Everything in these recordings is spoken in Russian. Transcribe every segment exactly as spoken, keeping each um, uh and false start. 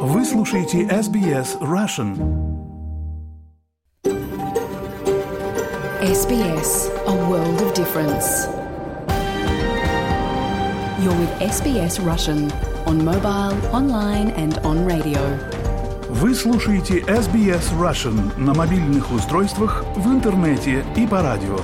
Вы слушаете эс би эс Russian. эс би эс, a world of difference. You're with эс би эс Russian on mobile, online and on radio. Вы слушаете эс би эс Russian на мобильных устройствах, в интернете и по радио.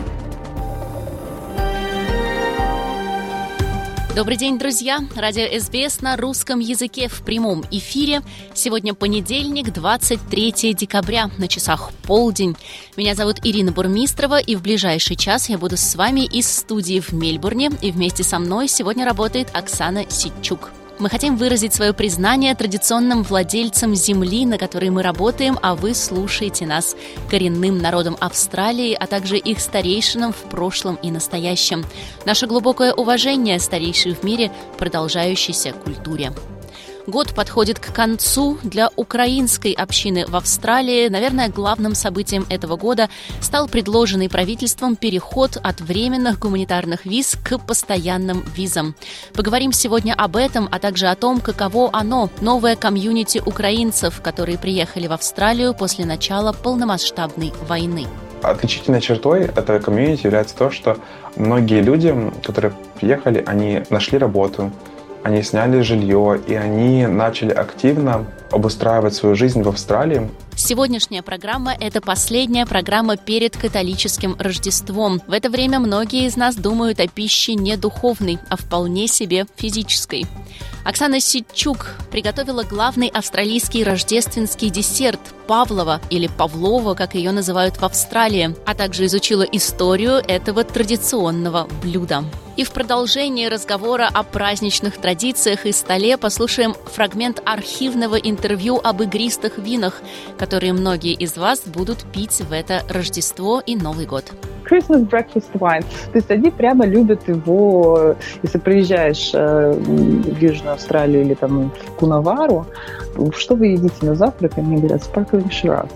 Добрый день, друзья! Радио эс би эс на русском языке в прямом эфире. Сегодня понедельник, двадцать третьего декабря, на часах полдень. Меня зовут Ирина Бурмистрова, и в ближайший час я буду с вами из студии в Мельбурне. И вместе со мной сегодня работает Оксана Ситчук. Мы хотим выразить свое признание традиционным владельцам земли, на которой мы работаем, а вы слушаете нас, коренным народам Австралии, а также их старейшинам в прошлом и настоящем. Наше глубокое уважение старейшей в мире продолжающейся культуре. Год подходит к концу. Для украинской общины в Австралии, наверное, главным событием этого года стал предложенный правительством переход от временных гуманитарных виз к постоянным визам. Поговорим сегодня об этом, а также о том, каково оно, новое комьюнити украинцев, которые приехали в Австралию после начала полномасштабной войны. Отличительной чертой этого комьюнити является то, что многие люди, которые приехали, они нашли работу, они сняли жилье, и они начали активно обустраивать свою жизнь в Австралии. Сегодняшняя программа – это последняя программа перед католическим Рождеством. В это время многие из нас думают о пище не духовной, а вполне себе физической. Оксана Ситчук приготовила главный австралийский рождественский десерт – Павлова или Павлова, как ее называют в Австралии, а также изучила историю этого традиционного блюда. И в продолжении разговора о праздничных традициях и столе послушаем фрагмент архивного интервью об игристых винах, которые многие из вас будут пить в это Рождество и Новый год. Christmas breakfast wine. То есть они прямо любят его, если приезжаешь э, в Южную Австралию или там в Кунавару, что вы едите на завтрак? Они говорят sparkling Shiraz.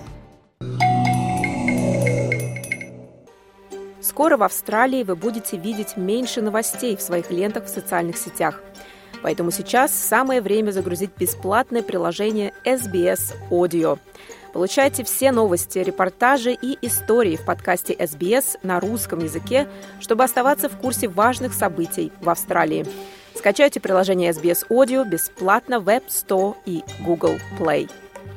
Скоро в Австралии вы будете видеть меньше новостей в своих лентах в социальных сетях. Поэтому сейчас самое время загрузить бесплатное приложение эс би эс Audio. Получайте все новости, репортажи и истории в подкасте эс би эс на русском языке, чтобы оставаться в курсе важных событий в Австралии. Скачайте приложение эс би эс Audio бесплатно в App Store и Google Play.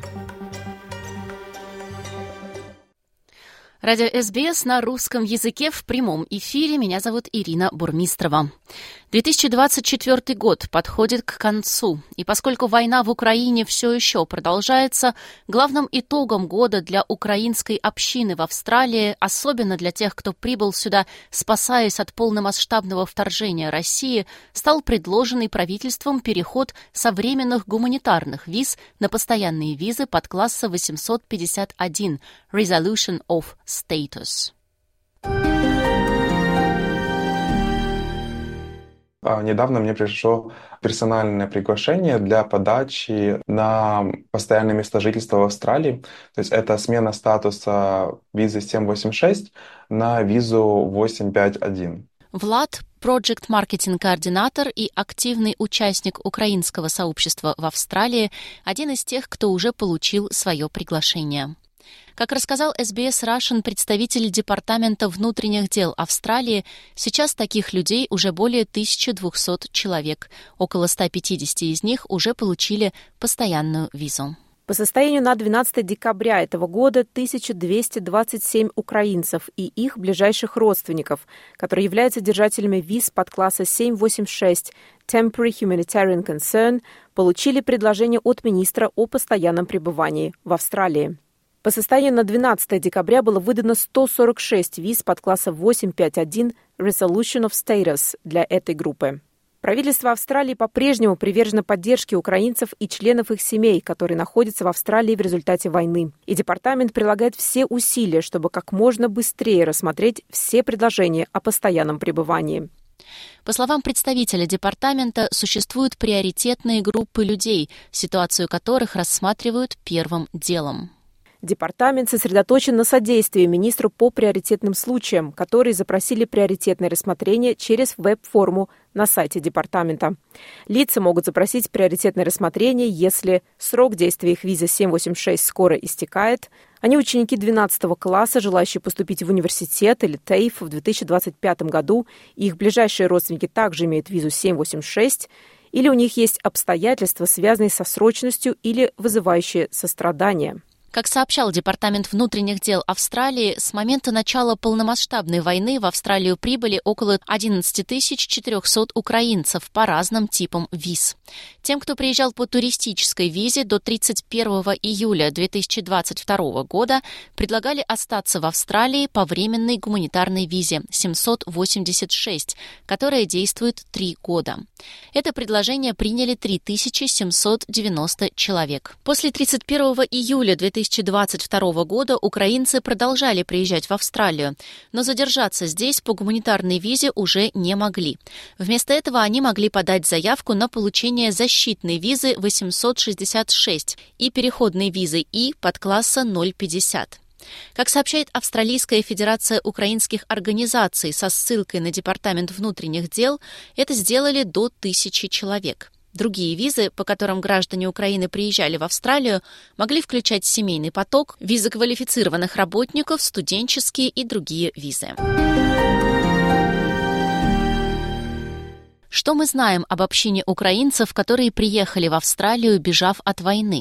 Радио эс би эс на русском языке в прямом эфире. Меня зовут Ирина Бурмистрова. две тысячи двадцать четвёртый год подходит к концу, и поскольку война в Украине все еще продолжается, главным итогом года для украинской общины в Австралии, особенно для тех, кто прибыл сюда, спасаясь от полномасштабного вторжения России, стал предложенный правительством переход со временных гуманитарных виз на постоянные визы подкласса восемьсот пятьдесят один Resolution of Status. Недавно мне пришло персональное приглашение для подачи на постоянное место жительства в Австралии. То есть это смена статуса визы семь восемь шесть на визу восемь пять один. Влад – проект-маркетинг-координатор и активный участник украинского сообщества в Австралии, один из тех, кто уже получил свое приглашение. Как рассказал эс би эс Russian представитель Департамента внутренних дел Австралии, сейчас таких людей уже более тысяча двести человек. Около ста пятидесяти из них уже получили постоянную визу. По состоянию на двенадцатое декабря этого года тысяча двести двадцать семь украинцев и их ближайших родственников, которые являются держателями виз подкласса семь восемь шесть Temporary Humanitarian Concern, получили предложение от министра о постоянном пребывании в Австралии. По состоянию на двенадцатое декабря было выдано сто сорок шесть виз подкласса восемь пять один Resolution of Status для этой группы. Правительство Австралии по-прежнему привержено поддержке украинцев и членов их семей, которые находятся в Австралии в результате войны. И департамент прилагает все усилия, чтобы как можно быстрее рассмотреть все предложения о постоянном пребывании. По словам представителя департамента, существуют приоритетные группы людей, ситуацию которых рассматривают первым делом. Департамент сосредоточен на содействии министру по приоритетным случаям, которые запросили приоритетное рассмотрение через веб-форму на сайте департамента. Лица могут запросить приоритетное рассмотрение, если срок действия их визы семь восемьдесят шесть скоро истекает, они ученики двенадцатого класса, желающие поступить в университет или ТЭЙФ в две тысячи двадцать пятом году, и их ближайшие родственники также имеют визу семь восемьдесят шесть, или у них есть обстоятельства, связанные со срочностью или вызывающие сострадание. Как сообщал Департамент внутренних дел Австралии, с момента начала полномасштабной войны в Австралию прибыли около одиннадцать тысяч четыреста украинцев по разным типам виз. Тем, кто приезжал по туристической визе до тридцать первого июля две тысячи двадцать второго года, предлагали остаться в Австралии по временной гуманитарной визе семьсот восемьдесят шесть, которая действует три года. Это предложение приняли три тысячи семьсот девяносто человек. После тридцать первого июля две тысячи двадцать второго года украинцы продолжали приезжать в Австралию, но задержаться здесь по гуманитарной визе уже не могли. Вместо этого они могли подать заявку на получение защитной визы восемьсот шестьдесят шесть и переходной визы И подкласса ноль пятьдесят. Как сообщает Австралийская федерация украинских организаций со ссылкой на Департамент внутренних дел, это сделали до тысячи человек. Другие визы, по которым граждане Украины приезжали в Австралию, могли включать семейный поток, визы квалифицированных работников, студенческие и другие визы. Что мы знаем об общине украинцев, которые приехали в Австралию, бежав от войны?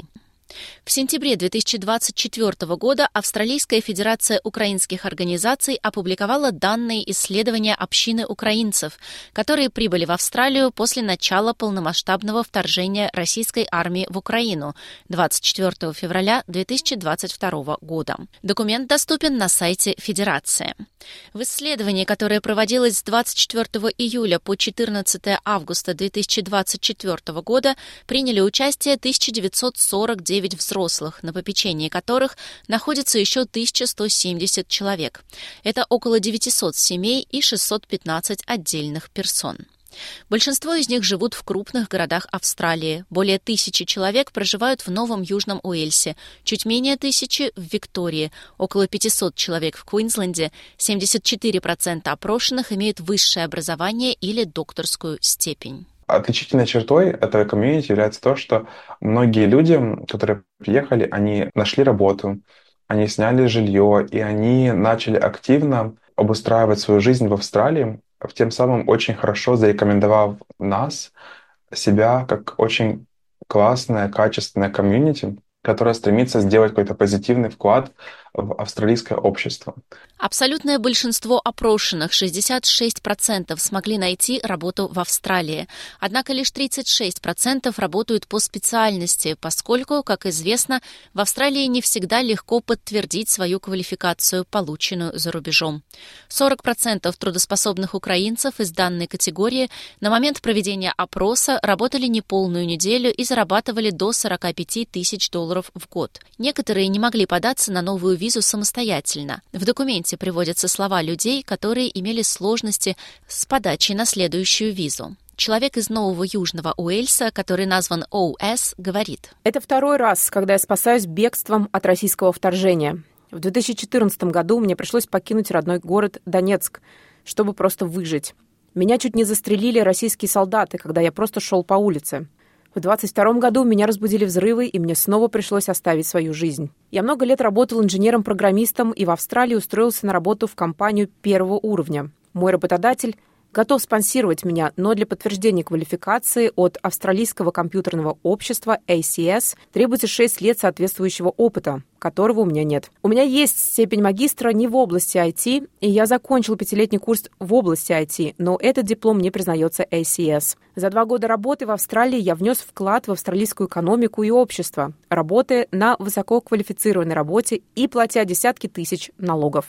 В сентябре две тысячи двадцать четвёртого года Австралийская федерация украинских организаций опубликовала данные исследования общины украинцев, которые прибыли в Австралию после начала полномасштабного вторжения российской армии в Украину двадцать четвёртого февраля две тысячи двадцать второго года. Документ доступен на сайте Федерации. В исследовании, которое проводилось с двадцать четвёртого июля по четырнадцатого августа две тысячи двадцать четвёртого года, приняли участие тысяча девятьсот сорок девять взрослых, на попечении которых находится еще тысяча сто семьдесят человек. Это около девятьсот семей и шестьсот пятнадцать отдельных персон. Большинство из них живут в крупных городах Австралии. Более тысячи человек проживают в Новом Южном Уэльсе, чуть менее тысячи в Виктории, около пятьсот человек в Квинсленде, семьдесят четыре процента опрошенных имеют высшее образование или докторскую степень. Отличительной чертой этого комьюнити является то, что многие люди, которые приехали, они нашли работу, они сняли жилье, и они начали активно обустраивать свою жизнь в Австралии, тем самым очень хорошо зарекомендовав нас, себя, как очень классное, качественное комьюнити, которое стремится сделать какой-то позитивный вклад в австралийское общество. Абсолютное большинство опрошенных, шестьдесят шесть процентов, смогли найти работу в Австралии. Однако лишь тридцать шесть процентов работают по специальности, поскольку, как известно, в Австралии не всегда легко подтвердить свою квалификацию, полученную за рубежом. сорок процентов трудоспособных украинцев из данной категории на момент проведения опроса работали неполную неделю и зарабатывали до сорок пять тысяч долларов в год. Некоторые не могли податься на новую визу самостоятельно. В документе приводятся слова людей, которые имели сложности с подачей на следующую визу. Человек из Нового Южного Уэльса, который назван О С, говорит: «Это второй раз, когда я спасаюсь бегством от российского вторжения. В две тысячи четырнадцатом году мне пришлось покинуть родной город Донецк, чтобы просто выжить. Меня чуть не застрелили российские солдаты, когда я просто шел по улице. В двадцать втором году меня разбудили взрывы, и мне снова пришлось оставить свою жизнь. Я много лет работал инженером-программистом и в Австралии устроился на работу в компанию первого уровня. Мой работодатель готов спонсировать меня, но для подтверждения квалификации от Австралийского компьютерного общества А С С требуется шесть лет соответствующего опыта, которого у меня нет. У меня есть степень магистра не в области ай ти, и я закончил пятилетний курс в области ай ти, но этот диплом не признается А С С. За два года работы в Австралии я внес вклад в австралийскую экономику и общество, работая на высококвалифицированной работе и платя десятки тысяч налогов».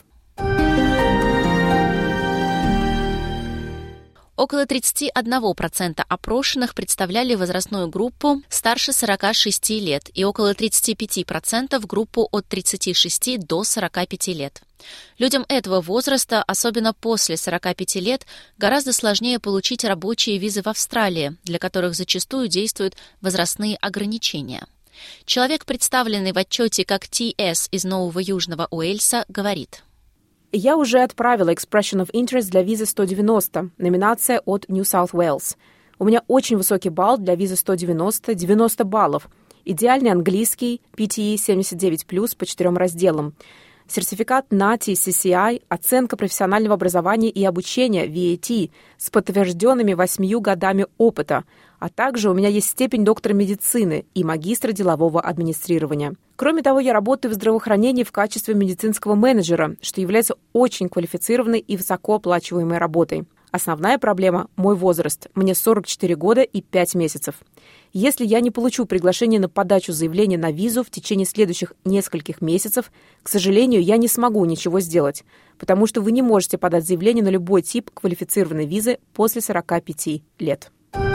Около тридцать один процент опрошенных представляли возрастную группу старше сорока шести лет и около тридцать пять процентов группу от тридцати шести до сорока пяти лет. Людям этого возраста, особенно после сорока пяти лет, гораздо сложнее получить рабочие визы в Австралии, для которых зачастую действуют возрастные ограничения. Человек, представленный в отчете как Ти Эс из Нового Южного Уэльса, говорит: «Я уже отправила Expression of Interest для визы сто девяносто, номинация от New South Wales. У меня очень высокий балл для визы сто девяносто, девяносто баллов. Идеальный английский, пи ти и семьдесят девять плюс по четырем разделам. Сертификат нати, си си ай, оценка профессионального образования и обучения, ви эй ти, с подтвержденными восьмью годами опыта, а также у меня есть степень доктора медицины и магистра делового администрирования. Кроме того, я работаю в здравоохранении в качестве медицинского менеджера, что является очень квалифицированной и высокооплачиваемой работой. Основная проблема – мой возраст. Мне сорок четыре года и пять месяцев. Если я не получу приглашение на подачу заявления на визу в течение следующих нескольких месяцев, к сожалению, я не смогу ничего сделать, потому что вы не можете подать заявление на любой тип квалифицированной визы после сорока пяти лет».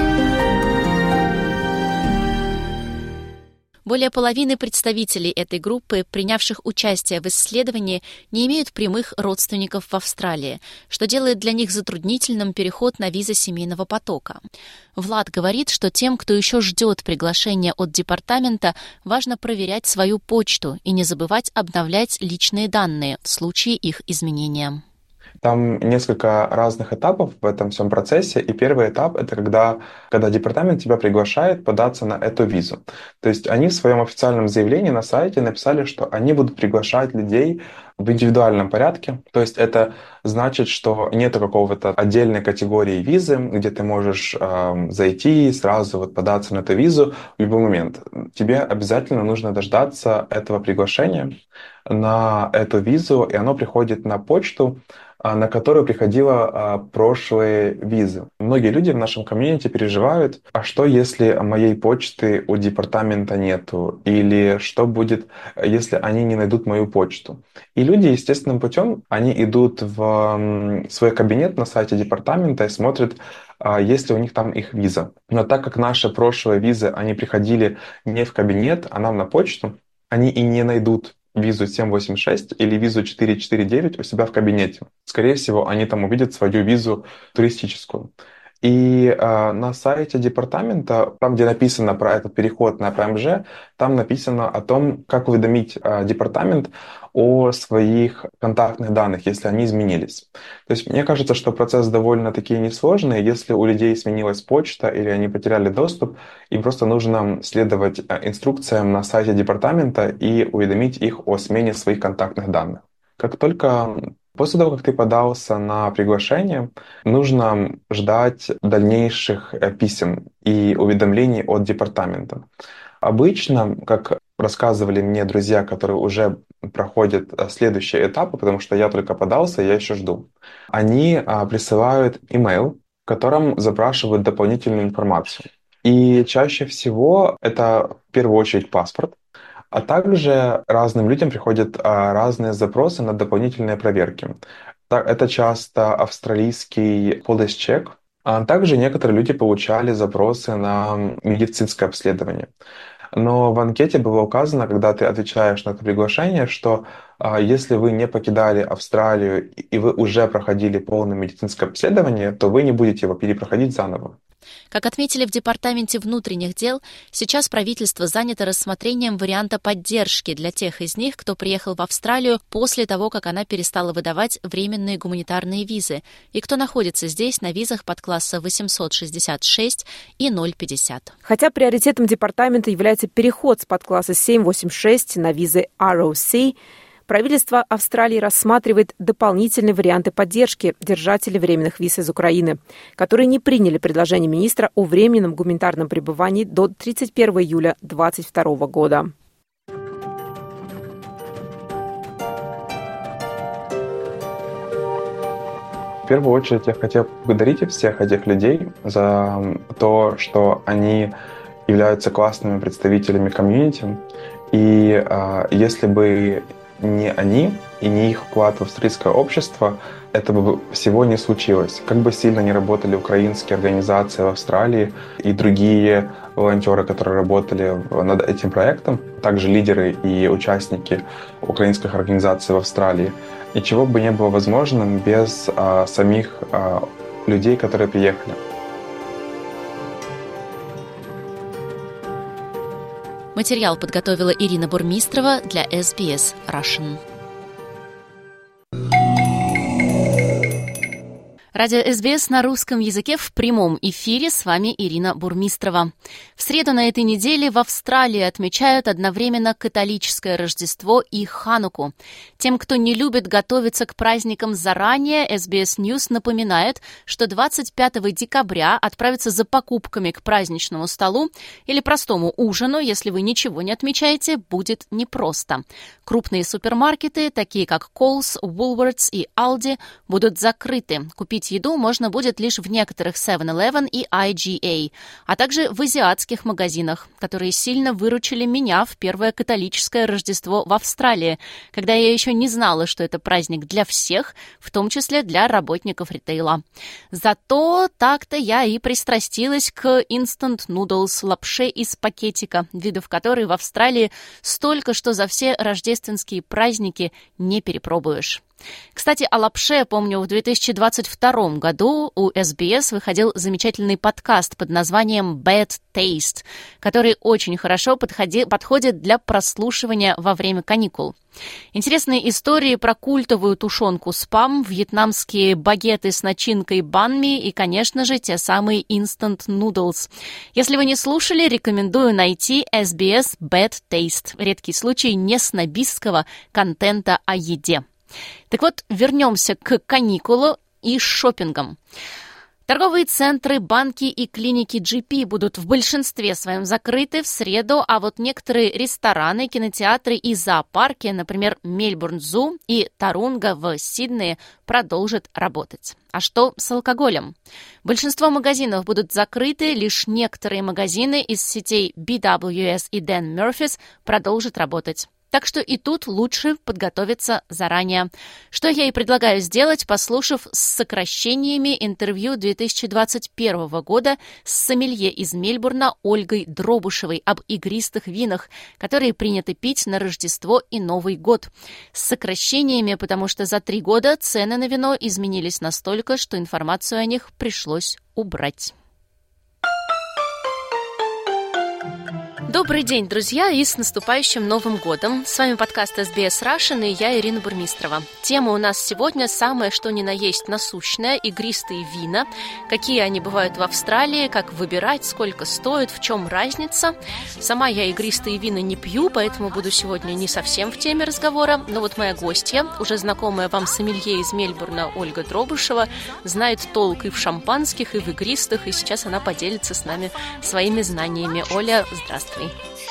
Более половины представителей этой группы, принявших участие в исследовании, не имеют прямых родственников в Австралии, что делает для них затруднительным переход на визы семейного потока. Влад говорит, что тем, кто еще ждет приглашения от департамента, важно проверять свою почту и не забывать обновлять личные данные в случае их изменения. Там несколько разных этапов в этом всем процессе. И первый этап — это когда, когда департамент тебя приглашает податься на эту визу. То есть они в своем официальном заявлении на сайте написали, что они будут приглашать людей в индивидуальном порядке. То есть это значит, что нет какого-то отдельной категории визы, где ты можешь э, зайти и сразу вот податься на эту визу в любой момент. Тебе обязательно нужно дождаться этого приглашения на эту визу, и оно приходит на почту, на которую приходила а, прошлые визы. Многие люди в нашем комьюнити переживают, а что если моей почты у департамента нету? Или что будет, если они не найдут мою почту? И люди естественным путем, они идут в свой кабинет на сайте департамента и смотрят, а, есть ли у них там их виза. Но так как наши прошлые визы, они приходили не в кабинет, а нам на почту, они и не найдут визу семь восемь шесть или визу четыре четыре девять у себя в кабинете. Скорее всего, они там увидят свою визу туристическую. И э, на сайте департамента, там, где написано про этот переход на пэ эм жэ, там написано о том, как уведомить э, департамент о своих контактных данных, если они изменились. То есть мне кажется, что процесс довольно-таки несложный. Если у людей сменилась почта или они потеряли доступ, им просто нужно следовать инструкциям на сайте департамента и уведомить их о смене своих контактных данных. Как только После того, как ты подался на приглашение, нужно ждать дальнейших писем и уведомлений от департамента. Обычно, как рассказывали мне друзья, которые уже проходят следующие этапы, потому что я только подался, я еще жду, они присылают имейл, в котором запрашивают дополнительную информацию. И чаще всего это в первую очередь паспорт, а также разным людям приходят разные запросы на дополнительные проверки. Это часто австралийский police check, а также некоторые люди получали запросы на медицинское обследование. Но в анкете было указано, когда ты отвечаешь на это приглашение, что а, если вы не покидали Австралию и вы уже проходили полное медицинское обследование, то вы не будете его перепроходить заново. Как отметили в Департаменте внутренних дел, сейчас правительство занято рассмотрением варианта поддержки для тех из них, кто приехал в Австралию после того, как она перестала выдавать временные гуманитарные визы, и кто находится здесь на визах подкласса восемьсот шестьдесят шесть и ноль пятьдесят. Хотя приоритетом департамента является переход с подкласса семь восемь шесть на визы ар о си, правительство Австралии рассматривает дополнительные варианты поддержки держателей временных виз из Украины, которые не приняли предложение министра о временном гуманитарном пребывании до тридцать первого июля две тысячи двадцать второго года. В первую очередь я хотел поблагодарить всех этих людей за то, что они являются классными представителями комьюнити. И э, если бы не они и не их вклад в австралийское общество, этого бы всего не случилось. Как бы сильно ни работали украинские организации в Австралии и другие волонтеры, которые работали над этим проектом, также лидеры и участники украинских организаций в Австралии, ничего бы не было возможным без а, самих а, людей, которые приехали. Мы Материал подготовила Ирина Бурмистрова для эс би эс Russian. Радио эс би эс на русском языке в прямом эфире. С вами Ирина Бурмистрова. В среду на этой неделе в Австралии отмечают одновременно католическое Рождество и Хануку. Тем, кто не любит готовиться к праздникам заранее, эс би эс News напоминает, что двадцать пятого декабря отправиться за покупками к праздничному столу или простому ужину, если вы ничего не отмечаете, будет непросто. Крупные супермаркеты, такие как Coles, Woolworths и Aldi, будут закрыты. Купить еду можно будет лишь в некоторых севен элевен и ай джи эй, а также в азиатских магазинах, которые сильно выручили меня в первое католическое Рождество в Австралии, когда я еще не знала, что это праздник для всех, в том числе для работников ритейла. Зато так-то я и пристрастилась к instant noodles, лапше из пакетика, видов которой в Австралии столько, что за все рождественские праздники не перепробуешь. Кстати, о лапше, помню, в две тысячи двадцать втором году у эс би эс выходил замечательный подкаст под названием Bad Taste, который очень хорошо подходи, подходит для прослушивания во время каникул. Интересные истории про культовую тушенку спам, вьетнамские багеты с начинкой банми и, конечно же, те самые instant noodles. Если вы не слушали, рекомендую найти эс би эс Bad Taste. Редкий случай неснобистского контента о еде. Так вот, вернемся к каникулу и шопингам. Торговые центры, банки и клиники джи пи будут в большинстве своем закрыты в среду, а вот некоторые рестораны, кинотеатры и зоопарки, например, Мельбурн Зу и Тарунга в Сиднее, продолжат работать. А что с алкоголем? Большинство магазинов будут закрыты, лишь некоторые магазины из сетей би дабл ю эс и Dan Murphy's продолжат работать. Так что и тут лучше подготовиться заранее. Что я и предлагаю сделать, послушав с сокращениями интервью две тысячи двадцать первого года с сомелье из Мельбурна Ольгой Дробышевой об игристых винах, которые принято пить на Рождество и Новый год. С сокращениями, потому что за три года цены на вино изменились настолько, что информацию о них пришлось убрать. Добрый день, друзья, и с наступающим Новым годом. С вами подкаст эс би эс Russian, и я, Ирина Бурмистрова. Тема у нас сегодня самое что ни на есть насущная – игристые вина. Какие они бывают в Австралии, как выбирать, сколько стоят, в чем разница. Сама я игристые вина не пью, поэтому буду сегодня не совсем в теме разговора. Но вот моя гостья, уже знакомая вам сомелье из Мельбурна Ольга Дробышева, знает толк и в шампанских, и в игристых, и сейчас она поделится с нами своими знаниями. Оля, здравствуй.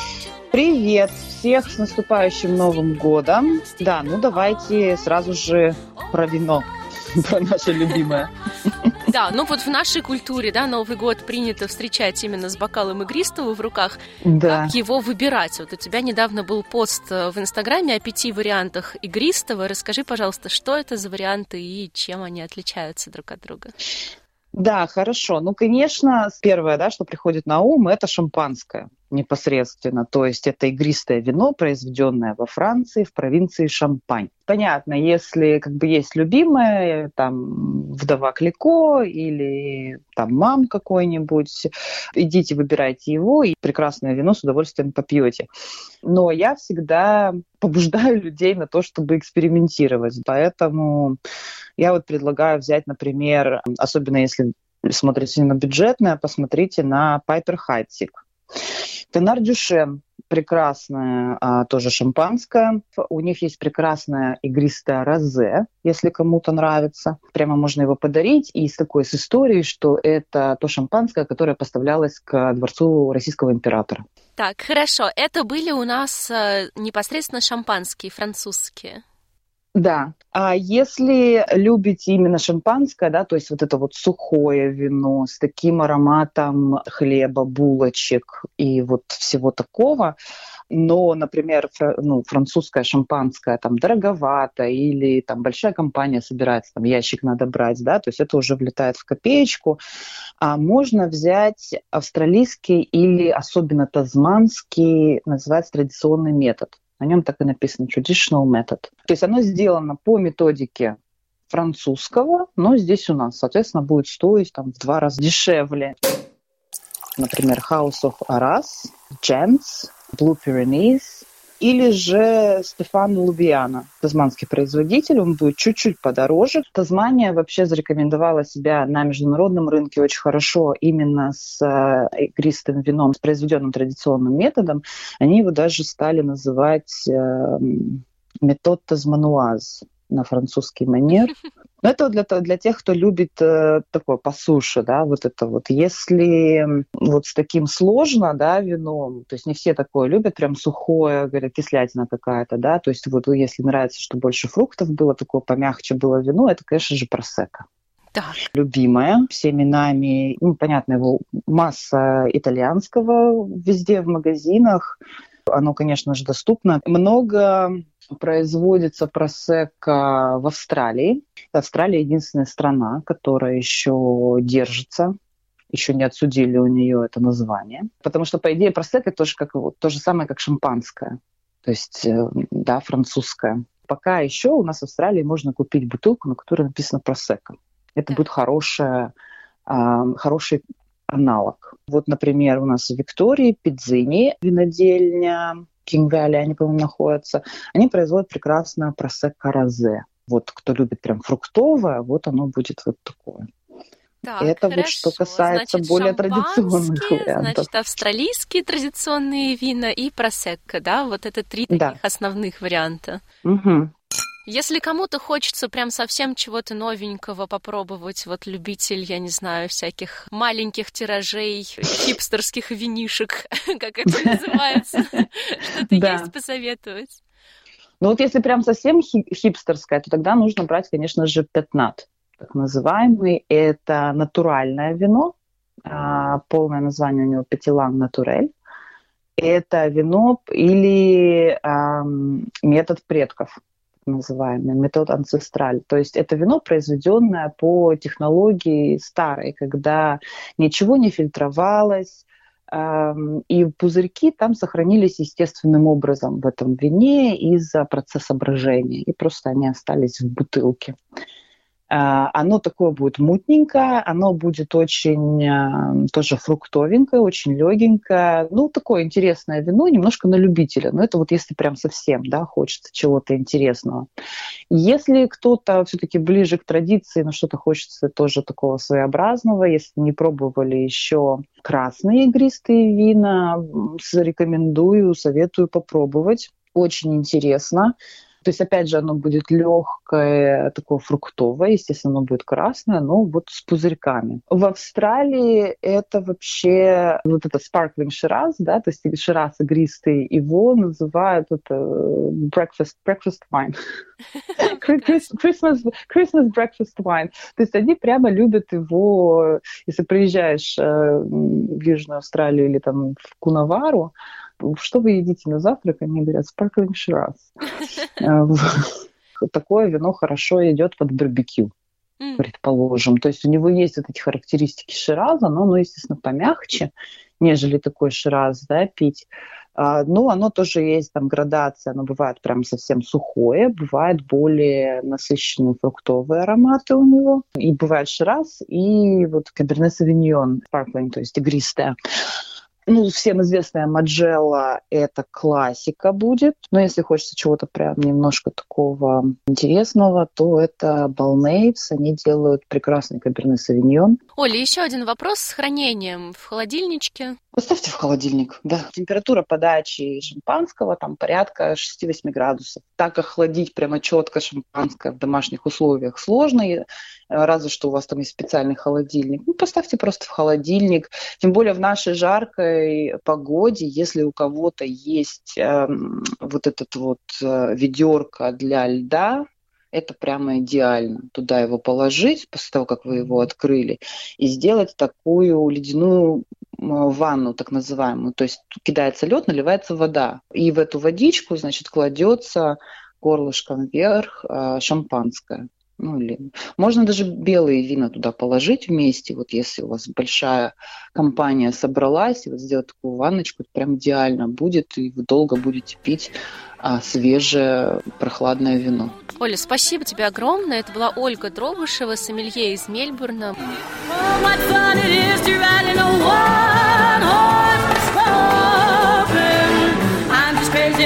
Привет! Всех с наступающим Новым годом! Да, ну давайте сразу же про вино, про наше любимое. Да, ну вот в нашей культуре, да, Новый год принято встречать именно с бокалом игристого в руках. Да. Как его выбирать? Вот у тебя недавно был пост в Инстаграме о пяти вариантах игристого. Расскажи, пожалуйста, что это за варианты и чем они отличаются друг от друга? Да, хорошо. Ну, конечно, первое, да, что приходит на ум, это шампанское непосредственно. То есть это игристое вино, произведенное во Франции, в провинции Шампань. Понятно, если как бы есть любимое, там, вдова Клико или там мам какой-нибудь, идите, выбирайте его, и прекрасное вино с удовольствием попьете. Но я всегда побуждаю людей на то, чтобы экспериментировать. Поэтому я вот предлагаю взять, например, особенно если смотрите на бюджетное, посмотрите на Пайпер Хайтик. Тенар Дюшен, прекрасное а, тоже шампанское. У них есть прекрасное игристое розе, если кому-то нравится. Прямо можно его подарить. И с такой с историей, что это то шампанское, которое поставлялось к дворцу российского императора. Так, хорошо. Это были у нас э, непосредственно шампанские, французские. Да. А если любите именно шампанское, да, то есть вот это вот сухое вино с таким ароматом хлеба, булочек и вот всего такого, но, например, фра- ну, французское шампанское там дороговато или там большая компания собирается, там ящик надо брать, да, то есть это уже влетает в копеечку. А можно взять австралийский или особенно тазманский, называется традиционный метод. На нем так и написано traditional method. То есть оно сделано по методике французского, но здесь у нас, соответственно, будет стоить там, в два раза дешевле. Например, House of Arras, Gents, Blue Pyrenees, или же Стефано Лубиано, тасманский производитель, он будет чуть-чуть подороже. Тасмания вообще зарекомендовала себя на международном рынке очень хорошо именно с игристым вином, с произведенным традиционным методом. Они его даже стали называть э, метод тазмануаз на французский манер. Но это для, для тех, кто любит э, такое по суше, да, вот это вот. Если вот с таким сложно, да, вином, то есть не все такое любят, прям сухое, говорят, кислятина какая-то, да, то есть вот если нравится, что больше фруктов было, такое помягче было вино, это, конечно же, просекко. Так. Любимое всеми нами, ну, понятно, его масса итальянского везде в магазинах, оно, конечно же, доступно. Много производится просекко в Австралии. Австралия единственная страна, которая еще держится, еще не отсудили у нее это название. Потому что, по идее, просекко тоже как, то же самое, как шампанское. То есть, да, французское. Пока еще у нас в Австралии можно купить бутылку, на которой написано просекко. Это будет хорошая, хороший аналог. Вот, например, у нас в Виктории Пидзини, винодельня, King Valley, они, по-моему, находятся. Они производят прекрасное просекко розе. Вот кто любит прям фруктовое, вот оно будет вот такое. Так, это хорошо. Вот что касается значит, более традиционных вариантов. Значит, австралийские традиционные вина и просекко, да? Вот это три таких да. основных варианта. Угу. Если кому-то хочется прям совсем чего-то новенького попробовать, вот любитель, я не знаю, всяких маленьких тиражей, хипстерских винишек, как это называется, что-то есть посоветовать? Ну вот если прям совсем хипстерское, то тогда нужно брать, конечно же, пятнат, так называемый. Это натуральное вино, полное название у него Petit-Langue Naturel. Это вино или метод предков, называемый метод анцестраль. То есть это вино, произведенное по технологии старой, когда ничего не фильтровалось, эм, и пузырьки там сохранились естественным образом в этом вине из-за процесса брожения, и просто они остались в бутылке. Uh, оно такое будет мутненькое, оно будет очень uh, тоже фруктовенькое, очень легенькое. Ну, такое интересное вино, немножко на любителя. Но это вот если прям совсем, да, хочется чего-то интересного. Если кто-то все-таки ближе к традиции, но что-то хочется тоже такого своеобразного, если не пробовали еще красные игристые вина, рекомендую, советую попробовать. Очень интересно. То есть, опять же, оно будет легкое, такое фруктовое, естественно, оно будет красное, но вот с пузырьками. В Австралии это вообще вот это sparkling Shiraz, да, то есть Shiraz игристый, его называют это breakfast, breakfast wine. Christmas, Christmas breakfast wine. То есть они прямо любят его, если приезжаешь в Южную Австралию или там в Кунавару, что вы едите на завтрак? Они говорят, sparkling Shiraz. Такое вино хорошо идет под барбекю, предположим. То есть у него есть вот эти характеристики Шираза, но оно, естественно, помягче, нежели такой Шираз, да, пить. Ну, оно тоже есть там градация, оно бывает прям совсем сухое, бывает более насыщенные фруктовые ароматы у него. И бывает Шираз, и вот Каберне Савиньон, sparkling, то есть игристая. Ну, всем известная Маджелла – это классика будет. Но если хочется чего-то прям немножко такого интересного, то это Балнейвс. Они делают прекрасный Каберне Савиньон. Оля, еще один вопрос с хранением в холодильничке. Поставьте в холодильник, да. Температура подачи шампанского там порядка шесть-восемь градусов. Так охладить прямо четко шампанское в домашних условиях сложно, разве что у вас там есть специальный холодильник. Ну, поставьте просто в холодильник. Тем более в нашей жаркой погоде, если у кого-то есть э, вот этот вот э, ведерко для льда, это прямо идеально. Туда его положить, после того, как вы его открыли, и сделать такую ледяную ванну, так называемую. То есть кидается лед, наливается вода. И в эту водичку, значит, кладется горлышком вверх э, шампанское. Ну, или... Можно даже белые вина туда положить вместе. Вот если у вас большая компания собралась, и вот сделать такую ванночку, это прям идеально будет, и вы долго будете пить а, свежее прохладное вино. Оля, спасибо тебе огромное. Это была Ольга Дробышева, сомелье из Мельбурна. Oh,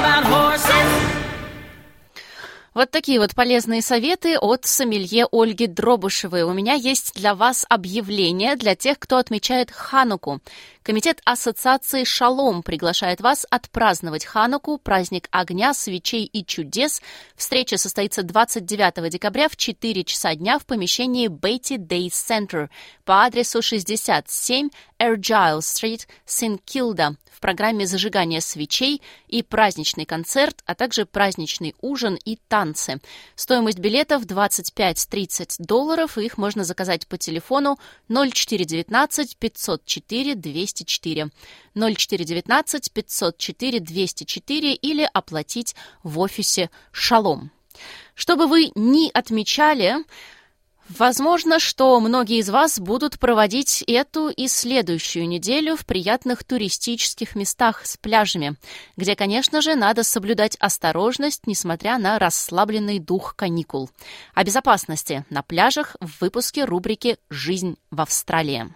about horses. Вот такие вот полезные советы от сомелье Ольги Дробышевой. У меня есть для вас объявление для тех, кто отмечает Хануку. Комитет Ассоциации «Шалом» приглашает вас отпраздновать Хануку, праздник огня, свечей и чудес. Встреча состоится двадцать девятого декабря в четыре часа дня в помещении Beatty Day Center по адресу шестьдесят семь Argyle-стрит, Сент-Килда. В программе зажигание свечей и праздничный концерт, а также праздничный ужин и танцы. Стоимость билетов двадцать пять - тридцать долларов, и их можно заказать по телефону ноль четыре девятнадцать пятьсот четыре двести четыре, ноль четыре девятнадцать пятьсот четыре двести четыре или оплатить в офисе «Шалом». Что бы вы ни отмечали, возможно, что многие из вас будут проводить эту и следующую неделю в приятных туристических местах с пляжами, где, конечно же, надо соблюдать осторожность, несмотря на расслабленный дух каникул. О безопасности на пляжах в выпуске рубрики «Жизнь в Австралии».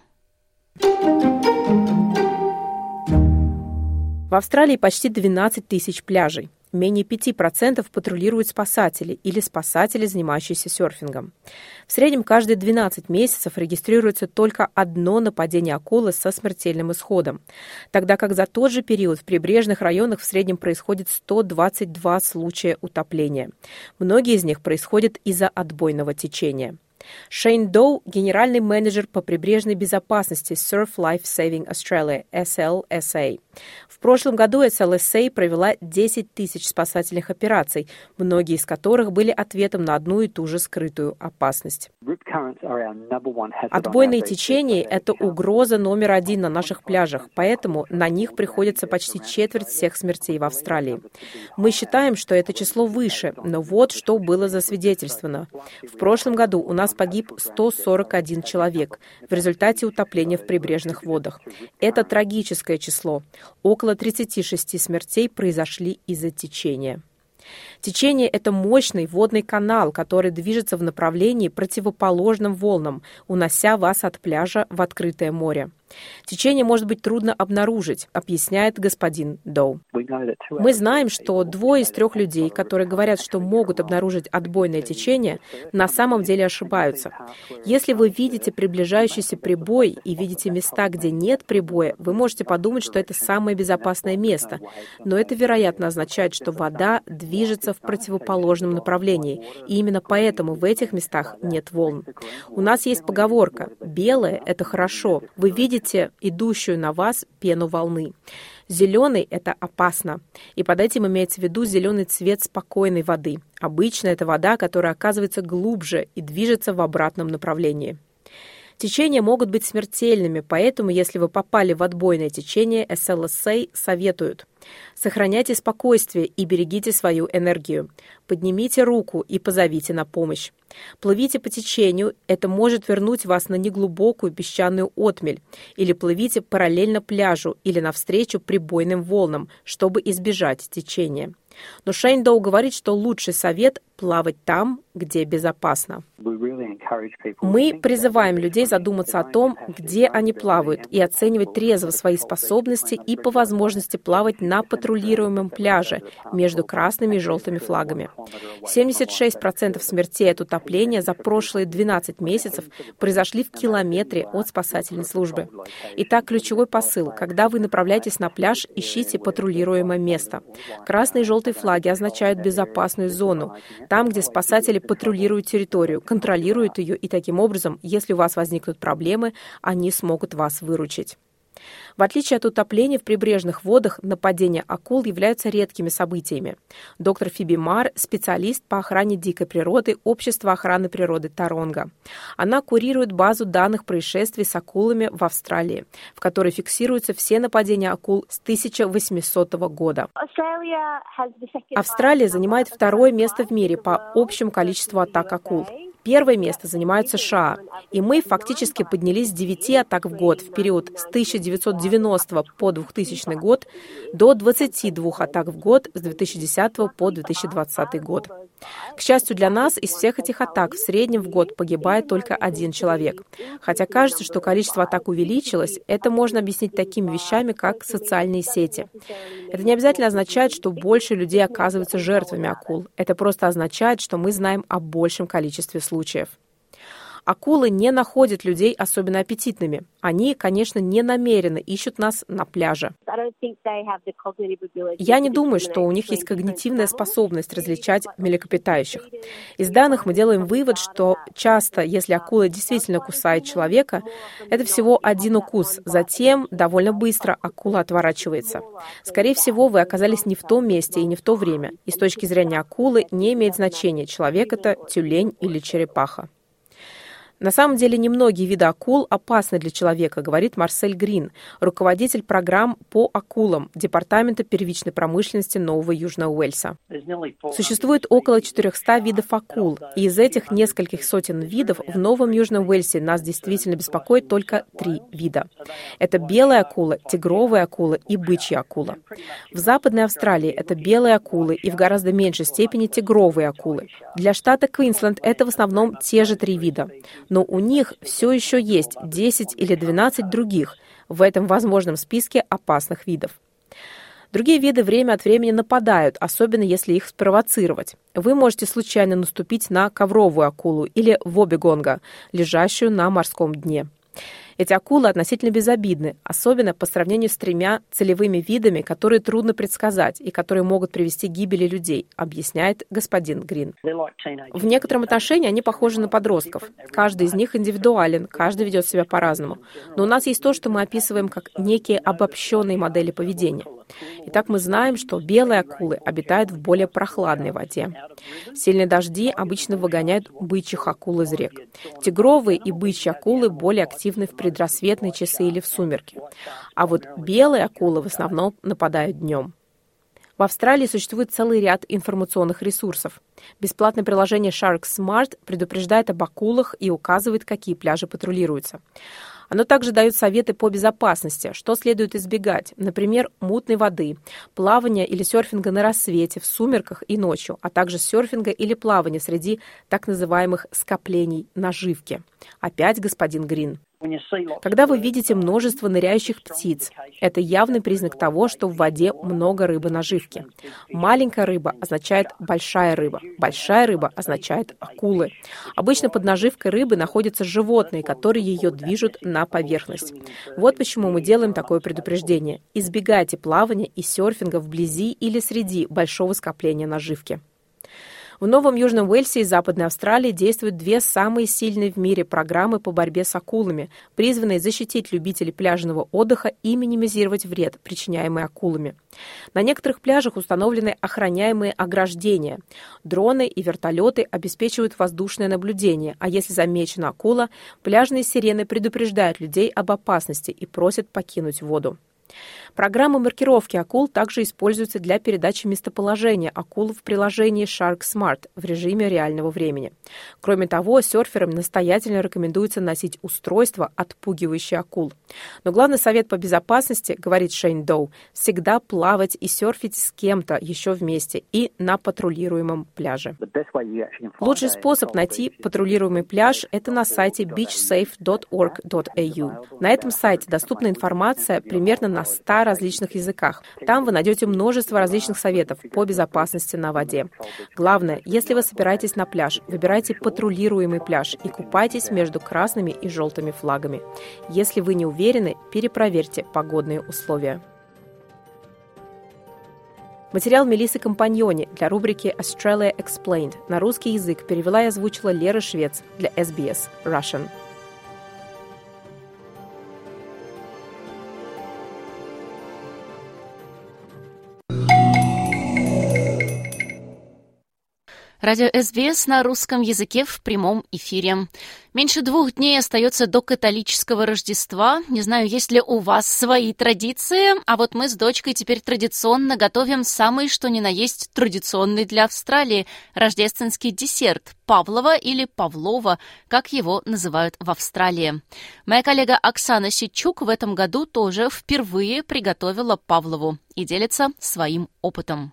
В Австралии почти двенадцать тысяч пляжей. Менее пяти процентов патрулируют спасатели или спасатели, занимающиеся серфингом. В среднем каждые двенадцать месяцев регистрируется только одно нападение акулы со смертельным исходом, тогда как за тот же период в прибрежных районах в среднем происходит сто двадцать два случая утопления. Многие из них происходят из-за отбойного течения. Шейн Доу, генеральный менеджер по прибрежной безопасности Surf Life Saving Australia, эс эл эс эй. В прошлом году эс эл эс эй провела десять тысяч спасательных операций, многие из которых были ответом на одну и ту же скрытую опасность. Отбойные течения – это угроза номер один на наших пляжах, поэтому на них приходится почти четверть всех смертей в Австралии. Мы считаем, что это число выше, но вот что было засвидетельствовано. В прошлом году у нас погиб сто сорок один человек в результате утопления в прибрежных водах. Это трагическое число. Около тридцати шести смертей произошли из-за течения. Течение – это мощный водный канал, который движется в направлении противоположном волнам, унося вас от пляжа в открытое море. Течение может быть трудно обнаружить, объясняет господин Доу. Мы знаем, что двое из трех людей, которые говорят, что могут обнаружить отбойное течение, на самом деле ошибаются. Если вы видите приближающийся прибой и видите места, где нет прибоя, вы можете подумать, что это самое безопасное место. Но это, вероятно, означает, что вода движется в противоположном направлении. И именно поэтому в этих местах нет волн. У нас есть поговорка «белое – это хорошо». Вы видите идущую на вас пену волны. Зеленый – это опасно. И под этим имеется в виду зеленый цвет спокойной воды. Обычно это вода, которая оказывается глубже и движется в обратном направлении. Течения могут быть смертельными, поэтому, если вы попали в отбойное течение, эс эл эс эй советуют: сохраняйте спокойствие и берегите свою энергию. Поднимите руку и позовите на помощь. Плывите по течению, это может вернуть вас на неглубокую песчаную отмель, или плывите параллельно пляжу или навстречу прибойным волнам, чтобы избежать течения. Но Шейн Доу говорит, что лучший совет – плавать там, где безопасно. Мы призываем людей задуматься о том, где они плавают, и оценивать трезво свои способности и по возможности плавать на патрулируемом пляже между красными и желтыми флагами. семьдесят шесть процентов смертей от утопления за прошлые двенадцать месяцев произошли в километре от спасательной службы. Итак, ключевой посыл. Когда вы направляетесь на пляж, ищите патрулируемое место. Красные и желтые флаги означают безопасную зону, там, где спасатели патрулируют территорию, контролируют ее, и таким образом, если у вас возникнут проблемы, они смогут вас выручить. В отличие от утопления в прибрежных водах, нападения акул являются редкими событиями. Доктор Фиби Мар – специалист по охране дикой природы Общества охраны природы Таронга. Она курирует базу данных происшествий с акулами в Австралии, в которой фиксируются все нападения акул с тысяча восьмисотого года. Австралия занимает второе место в мире по общему количеству атак акул. Первое место занимают США, и мы фактически поднялись с девяти атак в год в период с тысяча девятьсот девяностого по двухтысячный год до двадцати двух атак в год с две тысячи десятого по две тысячи двадцатый год. К счастью для нас, из всех этих атак в среднем в год погибает только один человек. Хотя кажется, что количество атак увеличилось, это можно объяснить такими вещами, как социальные сети. Это не обязательно означает, что больше людей оказываются жертвами акул. Это просто означает, что мы знаем о большем количестве случаев. Акулы не находят людей особенно аппетитными. Они, конечно, не намеренно ищут нас на пляже. Я не думаю, что у них есть когнитивная способность различать млекопитающих. Из данных мы делаем вывод, что часто, если акула действительно кусает человека, это всего один укус. Затем довольно быстро акула отворачивается. Скорее всего, вы оказались не в том месте и не в то время. И с точки зрения акулы не имеет значения, человек это тюлень или черепаха. На самом деле, немногие виды акул опасны для человека, говорит Марсель Грин, руководитель программ по акулам Департамента первичной промышленности Нового Южного Уэльса. Существует около четырехсот видов акул, и из этих нескольких сотен видов в Новом Южном Уэльсе нас действительно беспокоит только три вида. Это белая акула, тигровая акула и бычья акула. В Западной Австралии это белые акулы и в гораздо меньшей степени тигровые акулы. Для штата Квинсленд это в основном те же три вида. Но у них все еще есть десять или двенадцать других в этом возможном списке опасных видов. Другие виды время от времени нападают, особенно если их спровоцировать. Вы можете случайно наступить на ковровую акулу или вобегонга, лежащую на морском дне. Эти акулы относительно безобидны, особенно по сравнению с тремя целевыми видами, которые трудно предсказать и которые могут привести к гибели людей, объясняет господин Грин. В некотором отношении они похожи на подростков. Каждый из них индивидуален, каждый ведет себя по-разному. Но у нас есть то, что мы описываем как некие обобщенные модели поведения. Итак, мы знаем, что белые акулы обитают в более прохладной воде. Сильные дожди обычно выгоняют бычьих акул из рек. Тигровые и бычьи акулы более активны в предрассветные часы или в сумерки. А вот белые акулы в основном нападают днем. В Австралии существует целый ряд информационных ресурсов. Бесплатное приложение Shark Smart предупреждает об акулах и указывает, какие пляжи патрулируются. Оно также дает советы по безопасности, что следует избегать, например, мутной воды, плавания или серфинга на рассвете, в сумерках и ночью, а также серфинга или плавания среди так называемых скоплений наживки. Опять господин Грин. Когда вы видите множество ныряющих птиц, это явный признак того, что в воде много рыбы наживки. Маленькая рыба означает большая рыба, большая рыба означает акулы. Обычно под наживкой рыбы находятся животные, которые ее движут на поверхность. Вот почему мы делаем такое предупреждение. Избегайте плавания и серфинга вблизи или среди большого скопления наживки. В Новом Южном Уэльсе и Западной Австралии действуют две самые сильные в мире программы по борьбе с акулами, призванные защитить любителей пляжного отдыха и минимизировать вред, причиняемый акулами. На некоторых пляжах установлены охраняемые ограждения. Дроны и вертолеты обеспечивают воздушное наблюдение, а если замечена акула, пляжные сирены предупреждают людей об опасности и просят покинуть воду. Программа маркировки акул также используется для передачи местоположения акул в приложении Shark Smart в режиме реального времени. Кроме того, серферам настоятельно рекомендуется носить устройство, отпугивающее акул. Но главный совет по безопасности, говорит Шейн Доу, всегда плавать и серфить с кем-то еще вместе и на патрулируемом пляже. Лучший способ найти патрулируемый пляж – это на сайте beach safe dot org dot a u. На этом сайте доступна информация примерно на ста различных языках. Там вы найдете множество различных советов по безопасности на воде. Главное, если вы собираетесь на пляж, выбирайте патрулируемый пляж и купайтесь между красными и желтыми флагами. Если вы не уверены, перепроверьте погодные условия. Материал Мелиссы Компаньони для рубрики Australia Explained на русский язык перевела и озвучила Лера Швец для эс би эс Russian. Радио эс би эс на русском языке в прямом эфире. Меньше двух дней остается до католического Рождества. Не знаю, есть ли у вас свои традиции, а вот мы с дочкой теперь традиционно готовим самый что ни на есть традиционный для Австралии рождественский десерт – Павлова или Павлова, как его называют в Австралии. Моя коллега Оксана Ситчук в этом году тоже впервые приготовила Павлову и делится своим опытом.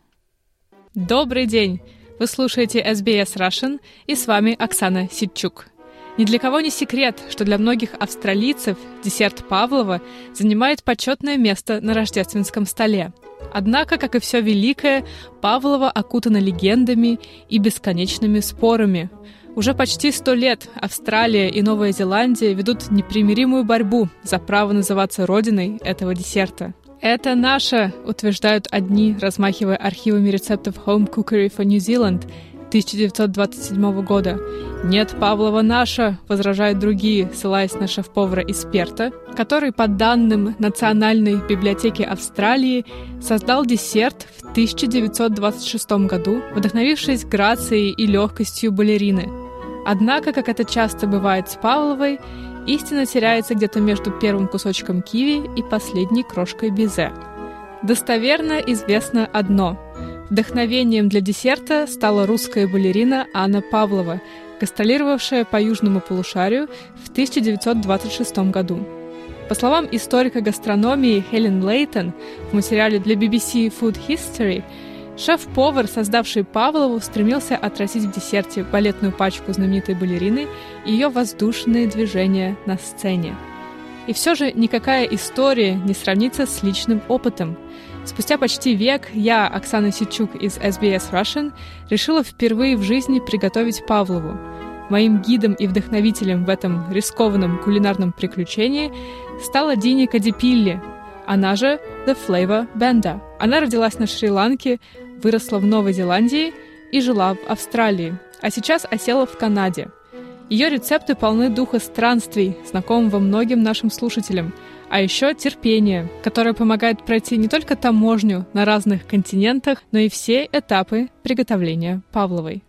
Добрый день! Вы слушаете эс би эс Russian, и с вами Оксана Ситчук. Ни для кого не секрет, что для многих австралийцев десерт Павлова занимает почетное место на рождественском столе. Однако, как и все великое, Павлова окутана легендами и бесконечными спорами. Уже почти сто лет Австралия и Новая Зеландия ведут непримиримую борьбу за право называться родиной этого десерта. «Это наше», утверждают одни, размахивая архивами рецептов Home Cookery for New Zealand тысяча девятьсот двадцать седьмого года. «Нет, Павлова наша», возражают другие, ссылаясь на шеф-повара из Перта, который, по данным Национальной библиотеки Австралии, создал десерт в тысяча девятьсот двадцать шестом году, вдохновившись грацией и легкостью балерины. Однако, как это часто бывает с Павловой, истина теряется где-то между первым кусочком киви и последней крошкой безе. Достоверно известно одно. Вдохновением для десерта стала русская балерина Анна Павлова, гастролировавшая по южному полушарию в тысяча девятьсот двадцать шестом году. По словам историка гастрономии Хелен Лейтон в материале для би би си Food History, шеф-повар, создавший Павлову, стремился отразить в десерте балетную пачку знаменитой балерины и ее воздушные движения на сцене. И все же никакая история не сравнится с личным опытом. Спустя почти век я, Оксана Ситчук из эс би эс Russian, решила впервые в жизни приготовить Павлову. Моим гидом и вдохновителем в этом рискованном кулинарном приключении стала Дини Кадипилли, она же The Flavor Benda. Она родилась на Шри-Ланке, выросла в Новой Зеландии и жила в Австралии, а сейчас осела в Канаде. Ее рецепты полны духа странствий, знакомого многим нашим слушателям, а еще терпения, которое помогает пройти не только таможню на разных континентах, но и все этапы приготовления Павловой.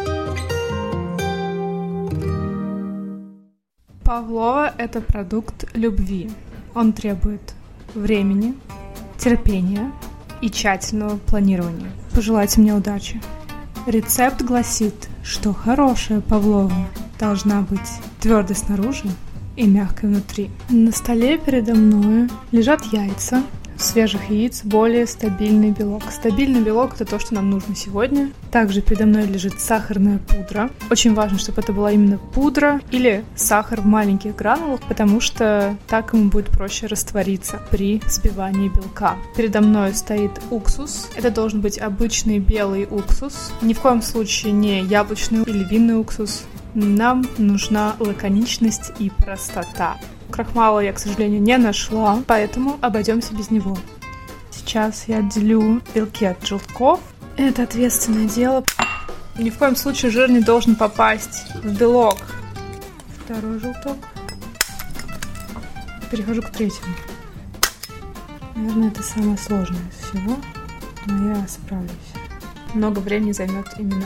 Павлова – это продукт любви. Он требует времени, терпения и тщательного планирования. Пожелайте мне удачи. Рецепт гласит, что хорошая Павлова должна быть твердой снаружи и мягкой внутри. На столе передо мной лежат яйца. Свежих яиц более стабильный белок. Стабильный белок – это то, что нам нужно сегодня. Также передо мной лежит сахарная пудра. Очень важно, чтобы это была именно пудра или сахар в маленьких гранулах, потому что так ему будет проще раствориться при взбивании белка. Передо мной стоит уксус. Это должен быть обычный белый уксус. Ни в коем случае не яблочный или винный уксус. Нам нужна лаконичность и простота. Крахмала я, к сожалению, не нашла, поэтому обойдемся без него. Сейчас я отделю белки от желтков. Это ответственное дело. Ни в коем случае жир не должен попасть в белок. Второй желток. Перехожу к третьему. Наверное, это самое сложное из всего, но я справлюсь. Много времени займет именно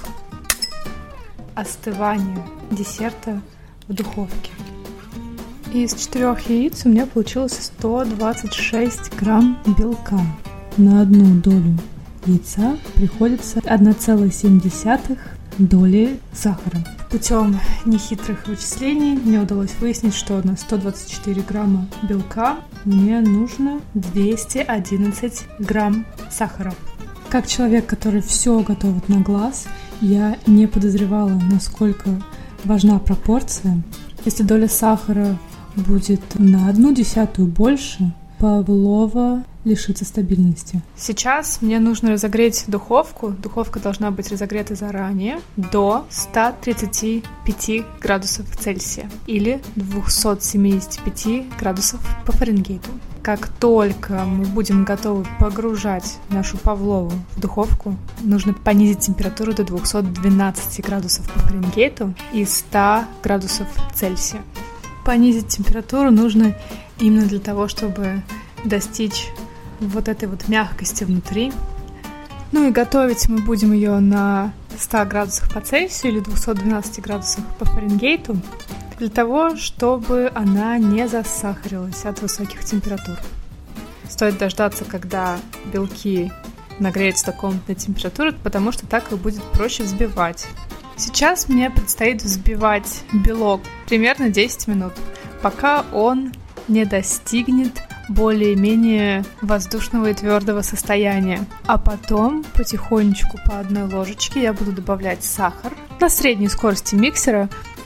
остывание десерта в духовке. Из четырех яиц у меня получилось сто двадцать шесть грамм белка. На одну долю яйца приходится одна целая семь десятых доли сахара. Путем нехитрых вычислений мне удалось выяснить, что на сто двадцать четыре грамма белка мне нужно двести одиннадцать грамм сахара. Как человек, который все готовит на глаз, я не подозревала, насколько важна пропорция. Если доля сахара будет на одну десятую больше, Павлова лишится стабильности. Сейчас мне нужно разогреть духовку. Духовка должна быть разогрета заранее до ста тридцати пяти градусов Цельсия или двухсот семидесяти пяти градусов по Фаренгейту. Как только мы будем готовы погружать нашу Павлову в духовку, нужно понизить температуру до двухсот двенадцати градусов по Фаренгейту и ста градусов Цельсия. Понизить температуру нужно именно для того, чтобы достичь вот этой вот мягкости внутри. Ну и готовить мы будем ее на ста градусах по Цельсию или двухсот двенадцати градусах по Фаренгейту для того, чтобы она не засахарилась от высоких температур. Стоит дождаться, когда белки нагреются до комнатной температуры, потому что так их будет проще взбивать. Сейчас мне предстоит взбивать белок примерно десять минут, пока он не достигнет более-менее воздушного и твердого состояния. А потом потихонечку по одной ложечке я буду добавлять сахар на средней скорости миксера.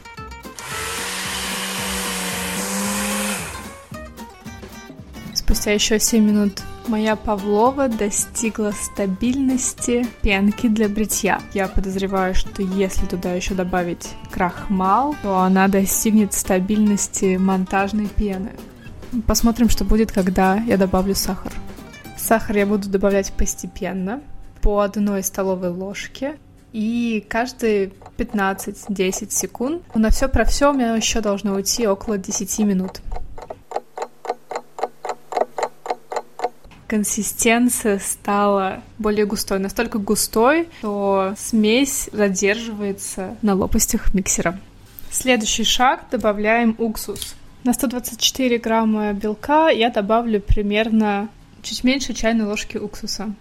Спустя еще семь минут моя павлова достигла стабильности пенки для бритья. Я подозреваю, что если туда еще добавить крахмал, то она достигнет стабильности монтажной пены. Посмотрим, что будет, когда я добавлю сахар. Сахар я буду добавлять постепенно, по одной столовой ложке, и каждые пятнадцать-десять секунд. На все про все у меня еще должно уйти около десяти минут. Консистенция стала более густой, настолько густой, что смесь задерживается на лопастях миксера. Следующий шаг — добавляем уксус. На сто двадцать четыре грамма белка я добавлю примерно чуть меньше чайной ложки уксуса.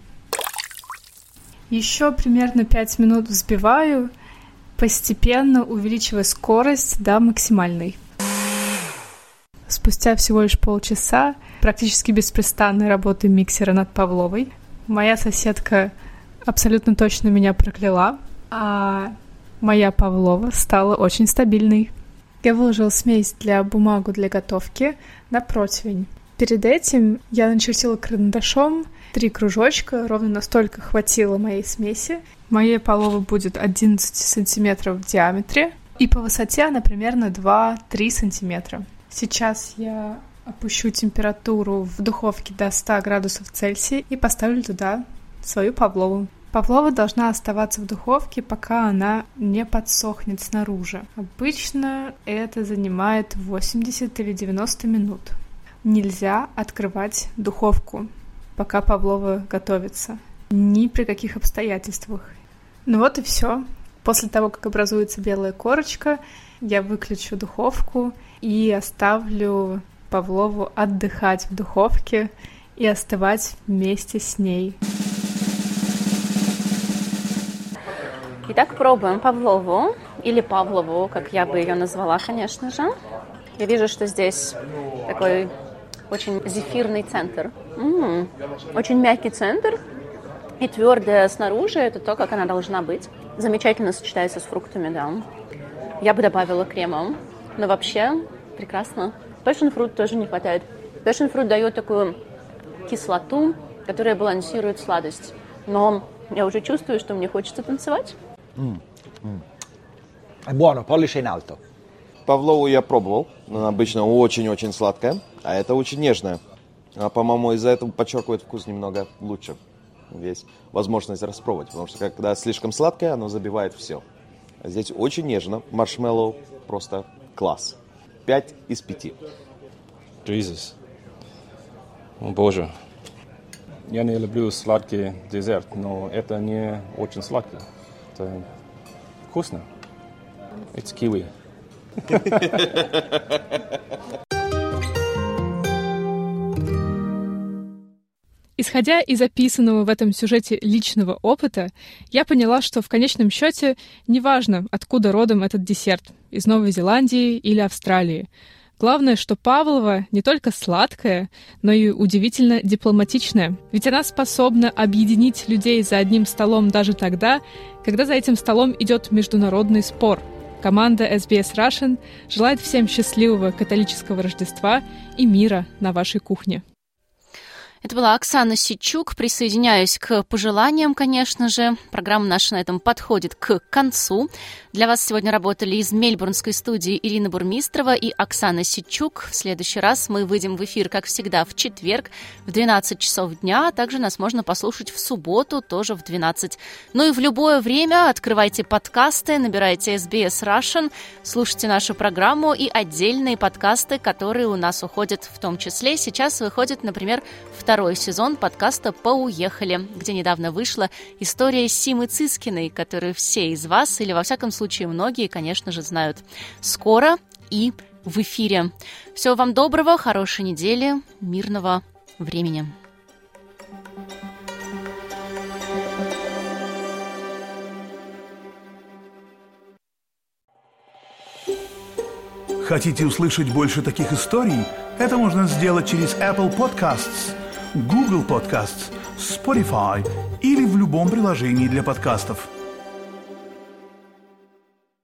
Еще примерно пять минут взбиваю, постепенно увеличивая скорость до максимальной. Спустя всего лишь полчаса практически беспрестанной работы миксера над павловой моя соседка абсолютно точно меня прокляла, а моя павлова стала очень стабильной. Я выложила смесь для бумагу для готовки на противень. Перед этим я начертила карандашом три кружочка, ровно настолько хватило моей смеси. Моей павловы будет одиннадцать сантиметров в диаметре, и по высоте она примерно два-три сантиметра. Сейчас я опущу температуру в духовке до ста градусов Цельсия и поставлю туда свою павлову. Павлова должна оставаться в духовке, пока она не подсохнет снаружи. Обычно это занимает восемьдесят или девяносто минут. Нельзя открывать духовку, пока павлова готовится. Ни при каких обстоятельствах. Ну вот и все. После того, как образуется белая корочка, я выключу духовку и оставлю павлову отдыхать в духовке и остывать вместе с ней. Итак, пробуем павлову, или павлову, как я бы ее назвала, конечно же. Я вижу, что здесь такой очень зефирный центр. М-м-м. Очень мягкий центр и твердая снаружи. Это то, как она должна быть. Замечательно сочетается с фруктами, да. Я бы добавила крема, но вообще прекрасно. Пэшн-фрут тоже не хватает. Пэшн-фрут дает такую кислоту, которая балансирует сладость. Но я уже чувствую, что мне хочется танцевать. Mm. Mm. È buono, pollice in alto. Павлову я пробовал. Она обычно очень-очень сладкая, а это очень нежная. А, по-моему, из-за этого подчеркивает вкус немного лучше. Есть возможность распробовать, потому что когда слишком сладкое, оно забивает все. А здесь очень нежно. Маршмеллоу просто класс. Пять из пяти. Jesus. О боже. Я не люблю сладкий десерт, но это не очень сладкий. Это вкусно. It's kiwi. Исходя из описанного в этом сюжете личного опыта, я поняла, что в конечном счете неважно, откуда родом этот десерт, из Новой Зеландии или Австралии. Главное, что павлова не только сладкая, но и удивительно дипломатичная. Ведь она способна объединить людей за одним столом даже тогда, когда за этим столом идет международный спор. Команда эс би эс Russian желает всем счастливого католического Рождества и мира на вашей кухне. Это была Оксана Ситчук. Присоединяюсь к пожеланиям, конечно же. Программа наша на этом подходит к концу. Для вас сегодня работали из мельбурнской студии Ирина Бурмистрова и Оксана Ситчук. В следующий раз мы выйдем в эфир, как всегда, в четверг в двенадцать часов дня. Также нас можно послушать в субботу, тоже в двенадцать. Ну и в любое время открывайте подкасты, набирайте эс би эс Russian, слушайте нашу программу и отдельные подкасты, которые у нас уходят в том числе. Сейчас выходит, например, второй второй сезон подкаста «Поуехали», где недавно вышла история Симы Цискиной, которую все из вас, или во всяком случае многие, конечно же, знают. Скоро и в эфире. Всего вам доброго, хорошей недели, мирного времени. Хотите услышать больше таких историй? Это можно сделать через Apple Podcasts, Google Podcasts, Spotify или в любом приложении для подкастов.